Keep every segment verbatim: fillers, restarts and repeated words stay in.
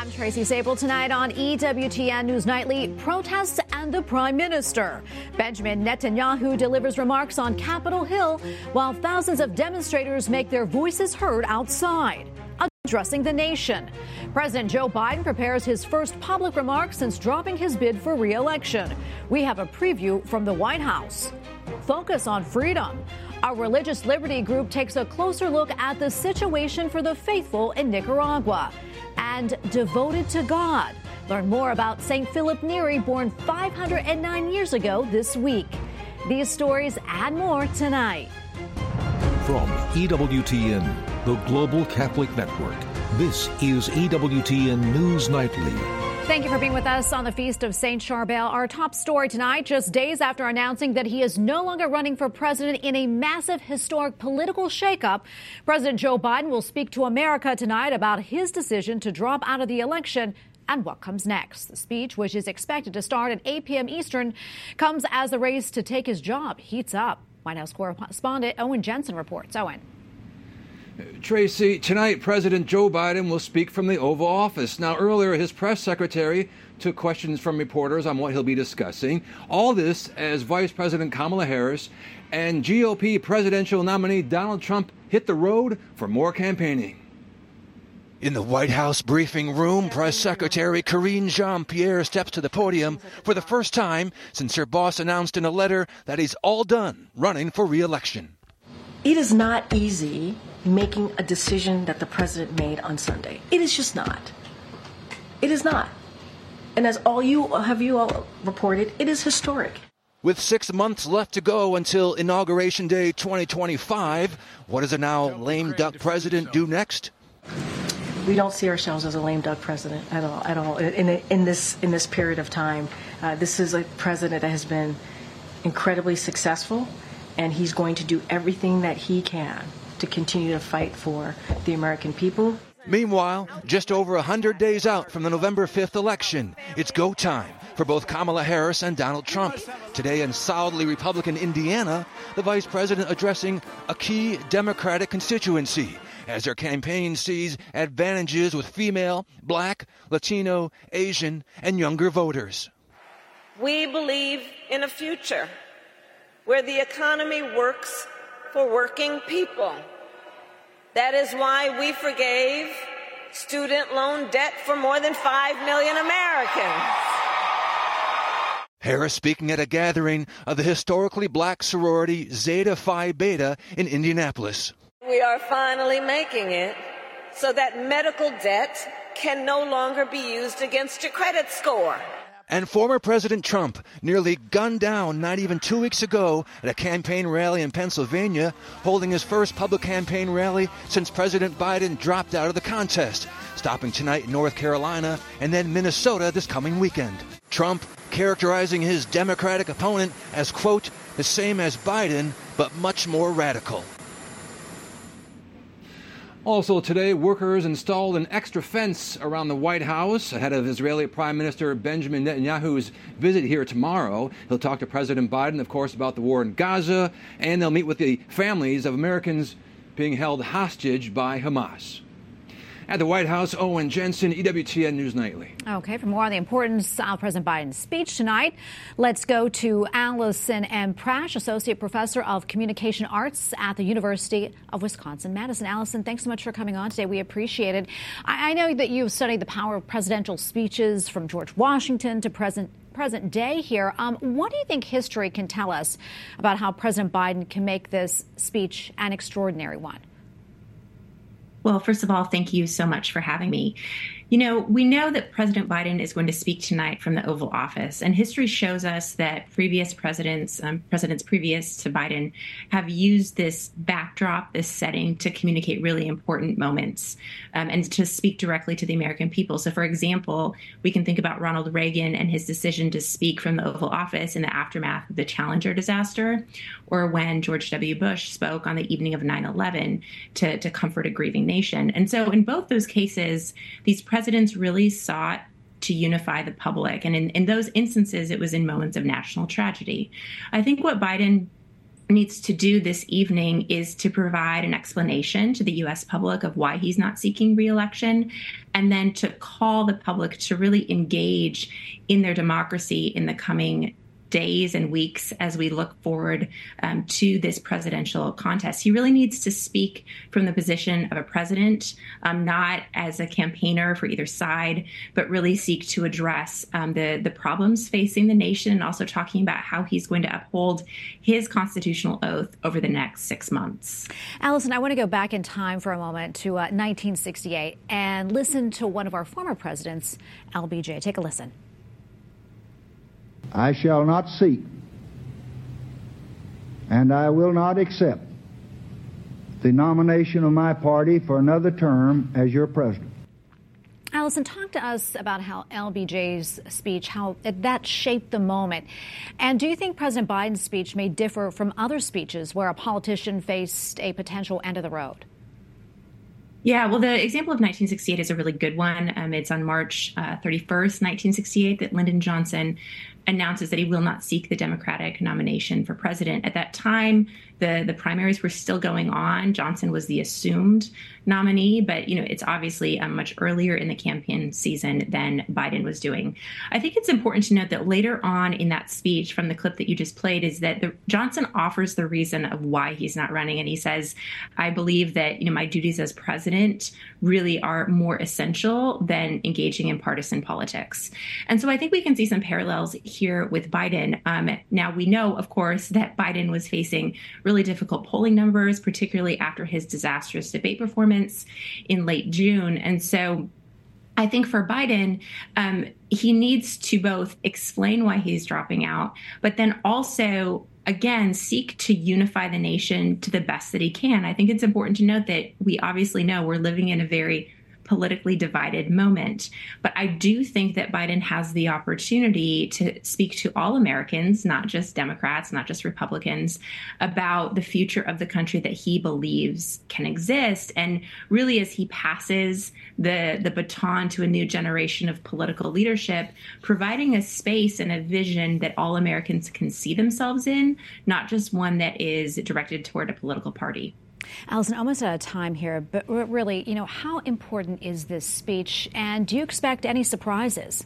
I'm Tracy Sable. Tonight on E W T N News Nightly, protests and the Prime Minister. Benjamin Netanyahu delivers remarks on Capitol Hill while thousands of demonstrators make their voices heard outside. Addressing the nation. President Joe Biden prepares his first public remarks since dropping his bid for re-election. We have a preview from the White House. Focus on freedom. A religious liberty group takes a closer look at the situation for the faithful in Nicaragua. And devoted to God. Learn more about Saint Philip Neri, born five hundred nine years ago this week. These stories and more tonight. From E W T N, the Global Catholic Network, this is E W T N News Nightly. Thank you for being with us on the Feast of Saint Charbel. Our top story tonight, just days after announcing that he is no longer running for president in a massive historic political shakeup, President Joe Biden will speak to America tonight about his decision to drop out of the election and what comes next. The speech, which is expected to start at eight p.m. Eastern, comes as the race to take his job heats up. White House correspondent Owen Jensen reports. Owen. Tracy, tonight President Joe Biden will speak from the Oval Office. Now, earlier, his press secretary took questions from reporters on what he'll be discussing. All this as Vice President Kamala Harris and G O P presidential nominee Donald Trump hit the road for more campaigning. In the White House briefing room, Press Secretary Karine Jean-Pierre steps to the podium for the first time since her boss announced in a letter that he's all done running for re-election. It is not easy making a decision that the president made on Sunday. It is just not. It is not. And as all you have you all reported, it is historic. With six months left to go until Inauguration Day twenty twenty-five, what does a now lame duck president do next? We don't see ourselves as a lame duck president at all. At all. In, in this in this period of time, uh, this is a president that has been incredibly successful, and he's going to do everything that he can to continue to fight for the American people. Meanwhile, just over one hundred days out from the November fifth election, it's go time for both Kamala Harris and Donald Trump. Today in solidly Republican Indiana, the vice president addressing a key Democratic constituency as their campaign sees advantages with female, Black, Latino, Asian, and younger voters. We believe in a future where the economy works for working people. That is why we forgave student loan debt for more than five million Americans. Harris speaking at a gathering of the historically Black sorority Zeta Phi Beta in Indianapolis. We are finally making it so that medical debt can no longer be used against your credit score. And former President Trump nearly gunned down not even two weeks ago at a campaign rally in Pennsylvania, holding his first public campaign rally since President Biden dropped out of the contest, stopping tonight in North Carolina and then Minnesota this coming weekend. Trump characterizing his Democratic opponent as, quote, the same as Biden, but much more radical. Also today, workers installed an extra fence around the White House ahead of Israeli Prime Minister Benjamin Netanyahu's visit here tomorrow. He'll talk to President Biden, of course, about the war in Gaza, and they'll meet with the families of Americans being held hostage by Hamas. At the White House, Owen Jensen, E W T N News Nightly. Okay, for more on the importance of President Biden's speech tonight, let's go to Allison M. Prash, Associate Professor of Communication Arts at the University of Wisconsin-Madison. Allison, thanks so much for coming on today. We appreciate it. I, I know that you've studied the power of presidential speeches from George Washington to present present day here. Um, what do you think history can tell us about how President Biden can make this speech an extraordinary one? Well, first of all, thank you so much for having me. You know, we know that President Biden is going to speak tonight from the Oval Office, and history shows us that previous presidents, um, presidents previous to Biden, have used this backdrop, this setting, to communicate really important moments um, and to speak directly to the American people. So, for example, we can think about Ronald Reagan and his decision to speak from the Oval Office in the aftermath of the Challenger disaster, or when George W. Bush spoke on the evening of nine eleven to, to comfort a grieving nation. And so in both those cases, these presidents really sought to unify the public. And in, in those instances, it was in moments of national tragedy. I think what Biden needs to do this evening is to provide an explanation to the U S public of why he's not seeking re-election, and then to call the public to really engage in their democracy in the coming days and weeks as we look forward um, to this presidential contest. He really needs to speak from the position of a president, um, not as a campaigner for either side, but really seek to address um, the, the problems facing the nation, and also talking about how he's going to uphold his constitutional oath over the next six months. Allison, I want to go back in time for a moment to uh, nineteen sixty-eight and listen to one of our former presidents, L B J. Take a listen. I shall not seek, and I will not accept the nomination of my party for another term as your president. Allison, talk to us about how L B J's speech, how that shaped the moment. And do you think President Biden's speech may differ from other speeches where a politician faced a potential end of the road? Yeah, well, the example of nineteen sixty-eight is a really good one. Um, it's on March uh, thirty-first, nineteen sixty-eight, that Lyndon Johnson announces that he will not seek the Democratic nomination for president. At that time, the, the primaries were still going on. Johnson was the assumed nominee, but, you know, it's obviously um, much earlier in the campaign season than Biden was doing. I think it's important to note that later on in that speech from the clip that you just played is that the, Johnson offers the reason of why he's not running. And he says, I believe that, you know, my duties as president really are more essential than engaging in partisan politics. And so I think we can see some parallels here with Biden. Um, now, we know, of course, that Biden was facing really difficult polling numbers, particularly after his disastrous debate performance in late June. And so I think for Biden, um, he needs to both explain why he's dropping out, but then also, again, seek to unify the nation to the best that he can. I think it's important to note that we obviously know we're living in a very politically divided moment. But I do think that Biden has the opportunity to speak to all Americans, not just Democrats, not just Republicans, about the future of the country that he believes can exist. And really, as he passes the, the baton to a new generation of political leadership, providing a space and a vision that all Americans can see themselves in, not just one that is directed toward a political party. Allison, almost out of time here, but really, you know, how important is this speech, and do you expect any surprises?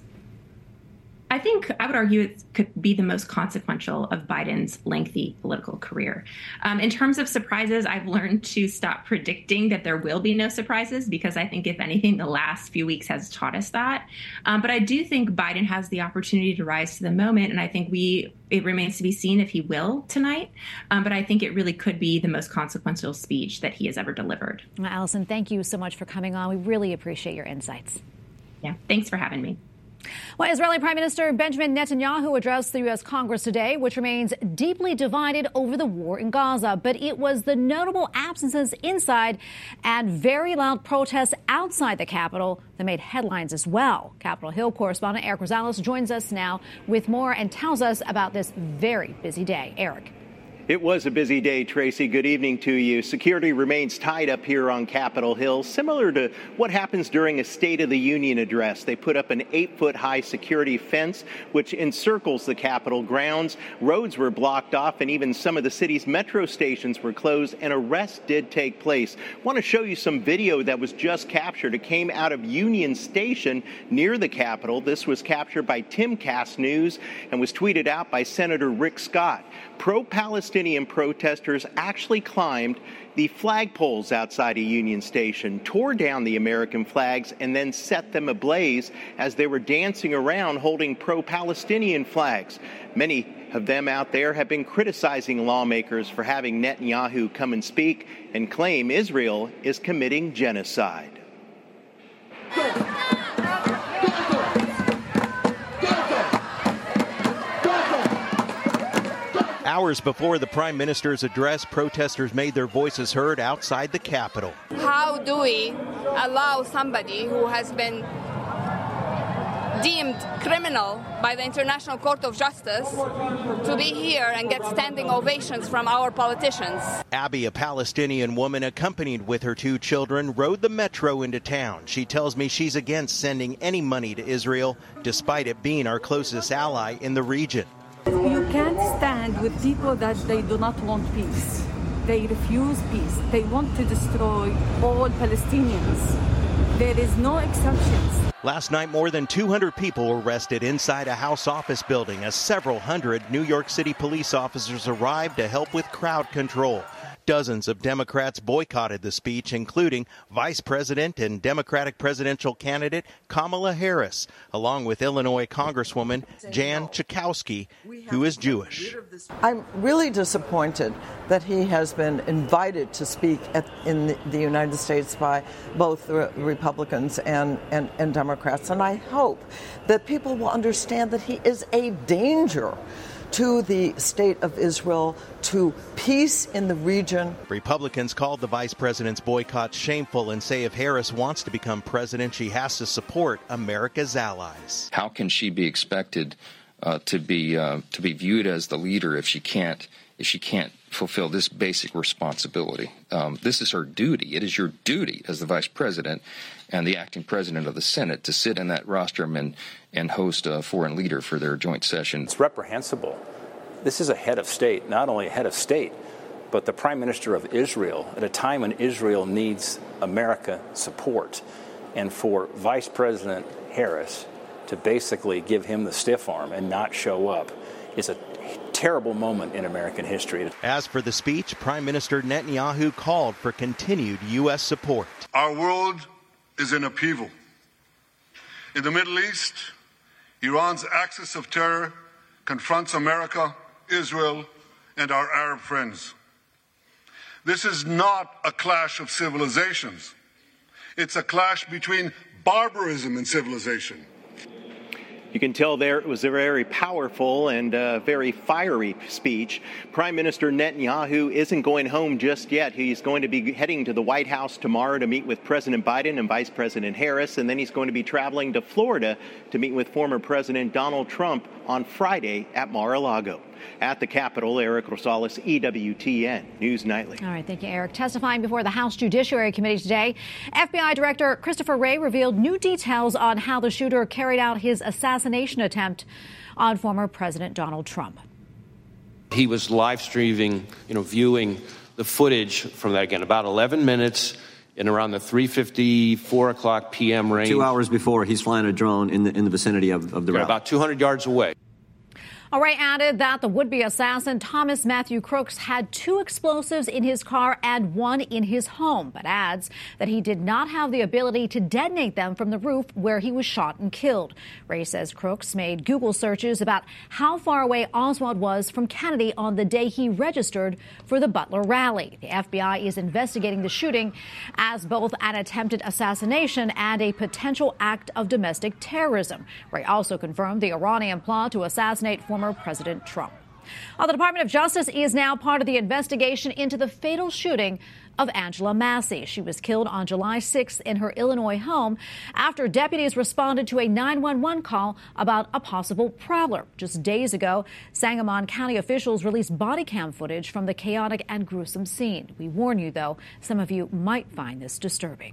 I think I would argue it could be the most consequential of Biden's lengthy political career. Um, in terms of surprises, I've learned to stop predicting that there will be no surprises, because I think, if anything, the last few weeks has taught us that. Um, but I do think Biden has the opportunity to rise to the moment, and I think we it remains to be seen if he will tonight. Um, but I think it really could be the most consequential speech that he has ever delivered. Well, Allison, thank you so much for coming on. We really appreciate your insights. Yeah, thanks for having me. Well, Israeli Prime Minister Benjamin Netanyahu addressed the U S Congress today, which remains deeply divided over the war in Gaza. But it was the notable absences inside and very loud protests outside the Capitol that made headlines as well. Capitol Hill correspondent Eric Rosales joins us now with more and tells us about this very busy day. Eric. It was a busy day, Tracy. Good evening to you. Security remains tight up here on Capitol Hill, similar to what happens during a State of the Union address. They put up an eight-foot-high security fence which encircles the Capitol grounds. Roads were blocked off, and even some of the city's metro stations were closed, and arrests did take place. I want to show you some video that was just captured. It came out of Union Station near the Capitol. This was captured by Timcast News and was tweeted out by Senator Rick Scott. Pro-Palestinian protesters actually climbed the flagpoles outside of Union Station, tore down the American flags, and then set them ablaze as they were dancing around holding pro-Palestinian flags. Many of them out there have been criticizing lawmakers for having Netanyahu come and speak and claim Israel is committing genocide. Hours before the Prime Minister's address, protesters made their voices heard outside the Capitol. How do we allow somebody who has been deemed criminal by the International Court of Justice to be here and get standing ovations from our politicians? Abby, a Palestinian woman accompanied with her two children, rode the metro into town. She tells me she's against sending any money to Israel, despite it being our closest ally in the region. You can't stand and with people that they do not want peace. They refuse peace. They want to destroy all Palestinians. There is no exceptions. Last night, more than two hundred people were arrested inside a House office building as several hundred New York City police officers arrived to help with crowd control. Dozens of Democrats boycotted the speech, including Vice President and Democratic presidential candidate Kamala Harris, along with Illinois Congresswoman Jan Schakowsky, who is Jewish. I'm really disappointed that he has been invited to speak at, in the, the United States by both the Republicans and, and, and Democrats, and I hope that people will understand that he is a danger to the state of Israel, to peace in the region. Republicans called the vice president's boycott shameful and say if Harris wants to become president, she has to support America's allies. How can she be expected uh, to be uh, to be viewed as the leader if she can't if she can't fulfill this basic responsibility? Um, this is her duty. It is your duty as the vice president and the acting president of the Senate to sit in that rostrum and, and host a foreign leader for their joint session. It's reprehensible. This is a head of state, not only a head of state, but the prime minister of Israel at a time when Israel needs America support. And for Vice President Harris to basically give him the stiff arm and not show up is a terrible moment in American history. As for the speech, Prime Minister Netanyahu called for continued U S support. Our world is in upheaval. In the Middle East, Iran's axis of terror confronts America, Israel, and our Arab friends. This is not a clash of civilizations. It's a clash between barbarism and civilization. You can tell there it was a very powerful and uh, very fiery speech. Prime Minister Netanyahu isn't going home just yet. He's going to be heading to the White House tomorrow to meet with President Biden and Vice President Harris, and then he's going to be traveling to Florida to meet with former President Donald Trump on Friday at Mar-a-Lago. At the Capitol, Eric Rosales, E W T N News Nightly. All right, thank you, Eric. Testifying before the House Judiciary Committee today, F B I Director Christopher Wray revealed new details on how the shooter carried out his assassination attempt on former President Donald Trump. He was live streaming, you know, viewing the footage from that, again, about eleven minutes in around the three fifty, four o'clock p m range. Two hours before, he's flying a drone in the in the vicinity of, of the yeah, rally. About two hundred yards away. Wray added that the would-be assassin, Thomas Matthew Crooks, had two explosives in his car and one in his home, but adds that he did not have the ability to detonate them from the roof where he was shot and killed. Wray says Crooks made Google searches about how far away Oswald was from Kennedy on the day he registered for the Butler rally. The F B I is investigating the shooting as both an attempted assassination and a potential act of domestic terrorism. Wray also confirmed the Iranian plot to assassinate former President Trump. Well, the Department of Justice is now part of the investigation into the fatal shooting of Angela Massey. She was killed on July sixth in her Illinois home after deputies responded to a nine one one call about a possible prowler. Just days ago, Sangamon County officials released body cam footage from the chaotic and gruesome scene. We warn you, though, some of you might find this disturbing.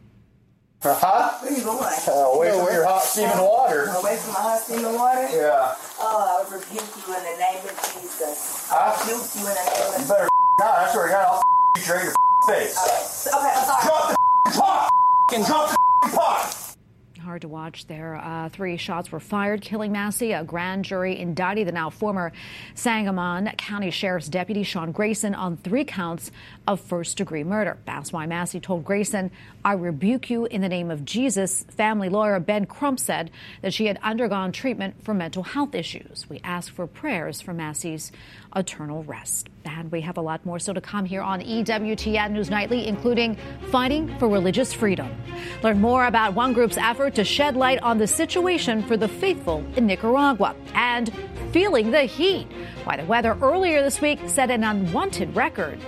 Hot? Where are you going? Uh, away from your hot steaming water. Away from my hot steaming water? Yeah. Oh, I rebuke you in the name of Jesus. I rebuke you in the name of Jesus. You better not. I swear to God, I'll you straight your face. Okay, okay, I'm sorry. Drop the pot! Drop the pot! Hard to watch there. Uh, three shots were fired, killing Massey. A grand jury indicted the now former Sangamon County Sheriff's Deputy Sean Grayson on three counts of first-degree murder. That's why Massey told Grayson, "I rebuke you in the name of Jesus." Family lawyer Ben Crump said that she had undergone treatment for mental health issues. We ask for prayers for Massey's eternal rest. And we have a lot more still to come here on E W T N News Nightly, including fighting for religious freedom. Learn more about one group's effort to shed light on the situation for the faithful in Nicaragua, and feeling the heat. Why the weather earlier this week set an unwanted record.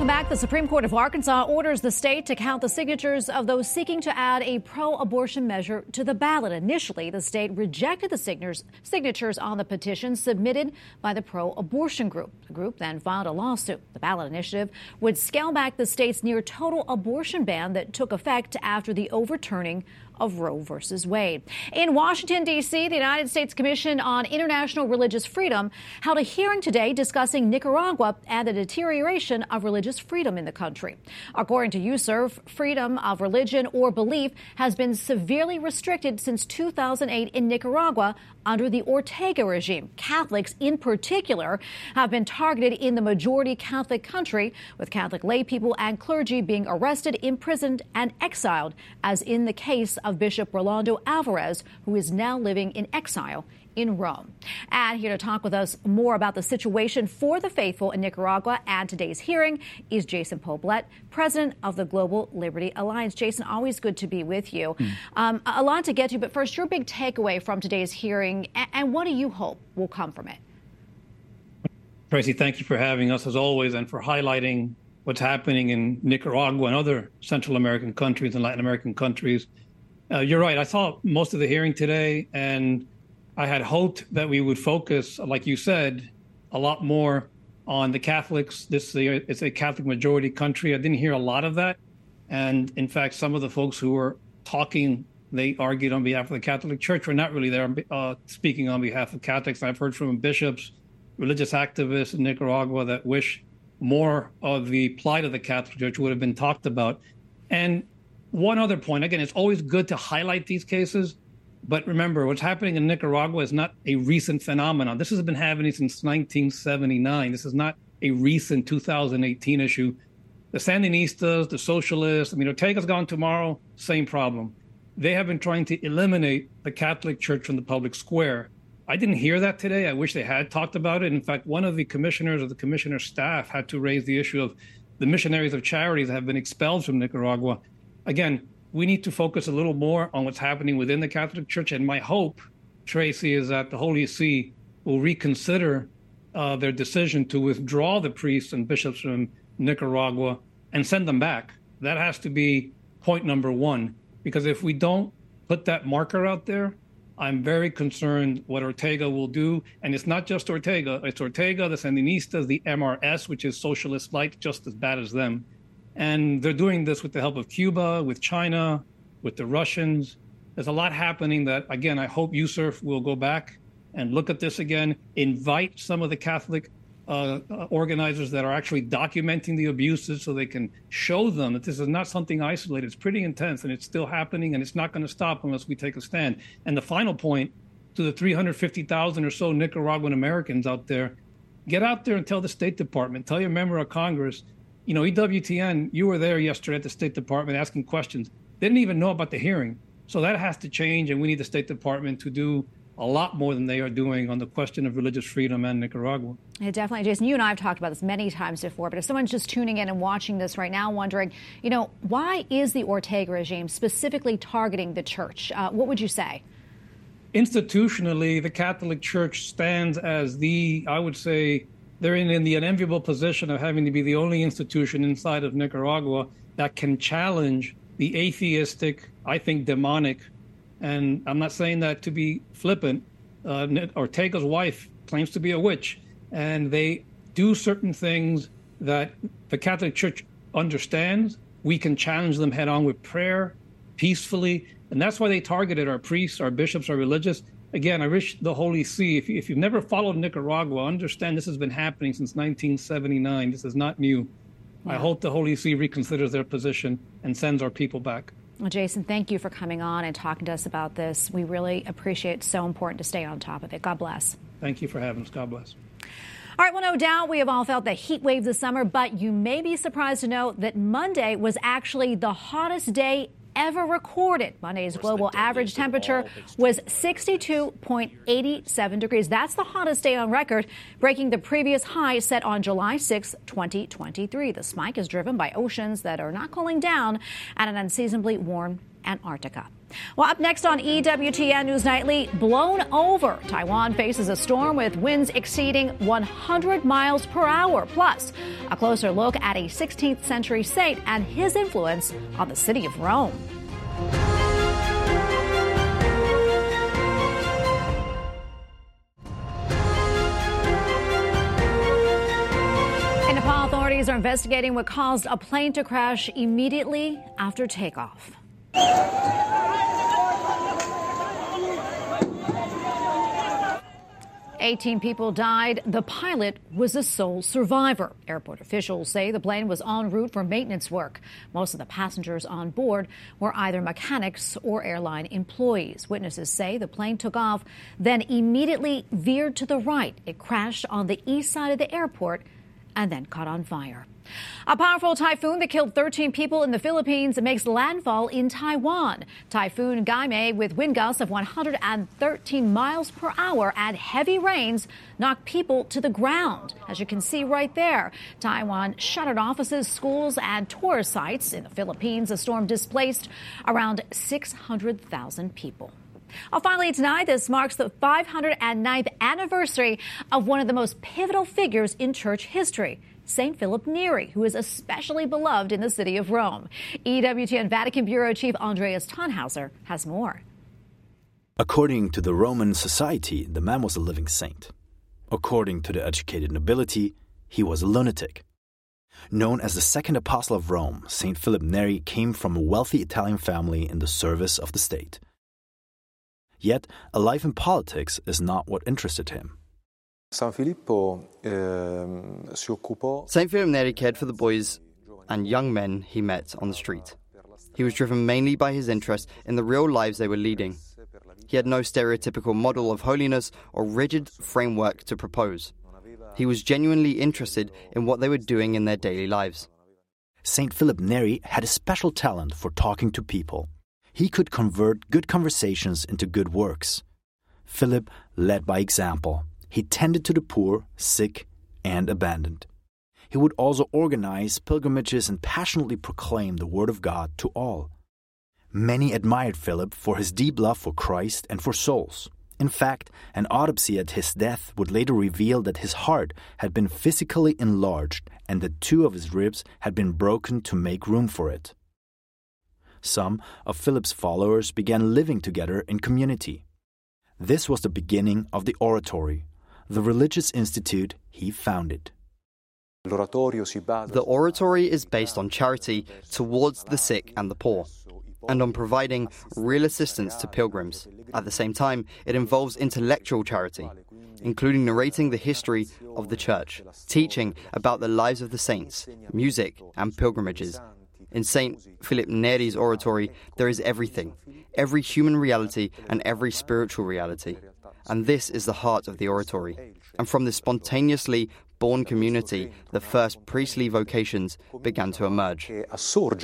Welcome back. The Supreme Court of Arkansas orders the state to count the signatures of those seeking to add a pro-abortion measure to the ballot. Initially, the state rejected the signatures on the petition submitted by the pro-abortion group. The group then filed a lawsuit. The ballot initiative would scale back the state's near-total abortion ban that took effect after the overturning of Roe versus Wade. In Washington, D C, the United States Commission on International Religious Freedom held a hearing today discussing Nicaragua and the deterioration of religious freedom in the country. According to U S C I R F, freedom of religion or belief has been severely restricted since two thousand eight in Nicaragua under the Ortega regime. Catholics in particular have been targeted in the majority Catholic country, with Catholic laypeople and clergy being arrested, imprisoned, and exiled, as in the case of Bishop Rolando Alvarez, who is now living in exile in Rome. And here to talk with us more about the situation for the faithful in Nicaragua and today's hearing is Jason Poblete, president of the Global Liberty Alliance. Jason, always good to be with you. Mm. Um, a lot to get to, but first, your big takeaway from today's hearing, and, and what do you hope will come from it? Tracy, thank you for having us as always and for highlighting what's happening in Nicaragua and other Central American countries and Latin American countries. Uh, you're right. I saw most of the hearing today, and I had hoped that we would focus, like you said, a lot more on the Catholics. This is a Catholic majority country. I didn't hear a lot of that. And in fact, some of the folks who were talking, they argued on behalf of the Catholic Church, were not really there uh, speaking on behalf of Catholics. I've heard from bishops, religious activists in Nicaragua that wish more of the plight of the Catholic Church would have been talked about. And one other point, again, it's always good to highlight these cases, but remember, what's happening in Nicaragua is not a recent phenomenon. This has been happening since nineteen seventy-nine. This is not a recent two thousand eighteen issue. The Sandinistas, the socialists, I mean, Ortega's gone tomorrow, same problem. They have been trying to eliminate the Catholic Church from the public square. I didn't hear that today. I wish they had talked about it. In fact, one of the commissioners of the commissioner's staff had to raise the issue of the missionaries of charities that have been expelled from Nicaragua. Again, we need to focus a little more on what's happening within the Catholic Church. And my hope, Tracy, is that the Holy See will reconsider uh, their decision to withdraw the priests and bishops from Nicaragua and send them back. That has to be point number one, because if we don't put that marker out there, I'm very concerned what Ortega will do. And it's not just Ortega. It's Ortega, the Sandinistas, the M R S, which is socialist light, just as bad as them. And they're doing this with the help of Cuba, with China, with the Russians. There's a lot happening that, again, I hope U S C I R F will go back and look at this again, invite some of the Catholic uh, organizers that are actually documenting the abuses so they can show them that this is not something isolated. It's pretty intense, and it's still happening, and it's not going to stop unless we take a stand. And the final point to the three hundred fifty thousand or so Nicaraguan Americans out there, get out there and tell the State Department, tell your member of Congress, you know, E W T N, you were there yesterday at the State Department asking questions. They didn't even know about the hearing. So that has to change, and we need the State Department to do a lot more than they are doing on the question of religious freedom in Nicaragua. Yeah, definitely. Jason, you and I have talked about this many times before, but if someone's just tuning in and watching this right now wondering, you know, why is the Ortega regime specifically targeting the church? Uh, what would you say? Institutionally, the Catholic Church stands as the, I would say, they're in, in the unenviable position of having to be the only institution inside of Nicaragua that can challenge the atheistic, I think, demonic, and I'm not saying that to be flippant. Uh, Ortega's wife claims to be a witch, and they do certain things that the Catholic Church understands. We can challenge them head on with prayer, peacefully, and that's why they targeted our priests, our bishops, our religious. Again, I wish the Holy See, if, if you've never followed Nicaragua, understand this has been happening since nineteen seventy-nine. This is not new. Yeah. I hope the Holy See reconsiders their position and sends our people back. Well, Jason, thank you for coming on and talking to us about this. We really appreciate it. It's so important to stay on top of it. God bless. Thank you for having us. God bless. All right, well, no doubt we have all felt the heat wave this summer, but you may be surprised to know that Monday was actually the hottest day ever recorded. Monday's global average temperature was sixty-two point eight seven degrees. That's the hottest day on record, breaking the previous high set on July sixth, twenty twenty-three. The spike is driven by oceans that are not cooling down and an unseasonably warm Antarctica. Well, up next on E W T N News Nightly, blown over. Taiwan faces a storm with winds exceeding one hundred miles per hour. Plus, a closer look at a sixteenth century saint and his influence on the city of Rome. In Nepal, authorities are investigating what caused a plane to crash immediately after takeoff. eighteen people died. The pilot was the sole survivor. Airport officials say the plane was en route for maintenance work. Most of the passengers on board were either mechanics or airline employees. Witnesses say the plane took off, then immediately veered to the right. It crashed on the east side of the airport and then caught on fire. A powerful typhoon that killed thirteen people in the Philippines makes landfall in Taiwan. Typhoon Gaime, with wind gusts of one hundred thirteen miles per hour and heavy rains, knocked people to the ground. As you can see right there, Taiwan shuttered offices, schools, and tourist sites. In the Philippines, the storm displaced around six hundred thousand people. Well, finally tonight, this marks the five hundred ninth anniversary of one of the most pivotal figures in church history, Saint Philip Neri, who is especially beloved in the city of Rome. E W T N Vatican Bureau Chief Andreas Tannhauser has more. According to the Roman society, the man was a living saint. According to the educated nobility, he was a lunatic. Known as the second apostle of Rome, Saint Philip Neri came from a wealthy Italian family in the service of the state. Yet, a life in politics is not what interested him. Saint Filippo eh, si occupò. Saint Philip Neri cared for the boys and young men he met on the street. He was driven mainly by his interest in the real lives they were leading. He had no stereotypical model of holiness or rigid framework to propose. He was genuinely interested in what they were doing in their daily lives. Saint Philip Neri had a special talent for talking to people. He could convert good conversations into good works. Philip led by example. He tended to the poor, sick, and abandoned. He would also organize pilgrimages and passionately proclaim the word of God to all. Many admired Philip for his deep love for Christ and for souls. In fact, an autopsy at his death would later reveal that his heart had been physically enlarged and that two of his ribs had been broken to make room for it. Some of Philip's followers began living together in community. This was the beginning of the Oratory, the religious institute he founded. The Oratory is based on charity towards the sick and the poor, and on providing real assistance to pilgrims. At the same time, it involves intellectual charity, including narrating the history of the Church, teaching about the lives of the saints, music, and pilgrimages. In Saint Philip Neri's Oratory, there is everything, every human reality and every spiritual reality. And this is the heart of the Oratory. And from this spontaneously born community, the first priestly vocations began to emerge. With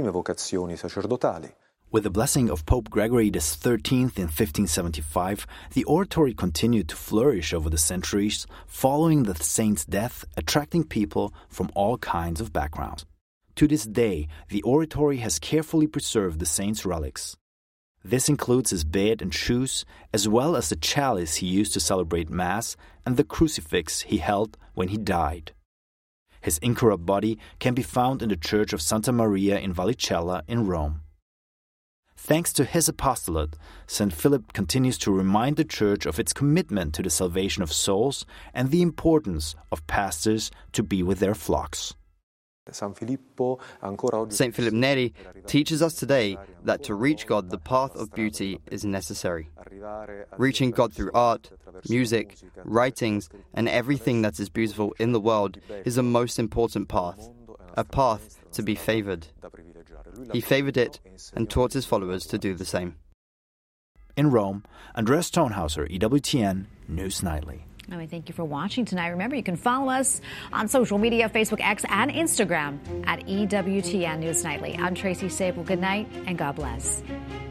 the blessing of Pope Gregory the thirteenth in fifteen seventy-five, the Oratory continued to flourish over the centuries, following the saint's death, attracting people from all kinds of backgrounds. To this day, the Oratory has carefully preserved the saint's relics. This includes his bed and shoes, as well as the chalice he used to celebrate Mass and the crucifix he held when he died. His incorrupt body can be found in the Church of Santa Maria in Vallicella in Rome. Thanks to his apostolate, Saint Philip continues to remind the Church of its commitment to the salvation of souls and the importance of pastors to be with their flocks. Saint Philip Neri teaches us today that to reach God, the path of beauty is necessary. Reaching God through art, music, writings, and everything that is beautiful in the world is the most important path, a path to be favored. He favored it and taught his followers to do the same. In Rome, Andreas Tannhauser, E W T N News Nightly. And we thank you for watching tonight. Remember, you can follow us on social media, Facebook, X, and Instagram at E W T N News Nightly. I'm Tracy Sable. Good night and God bless.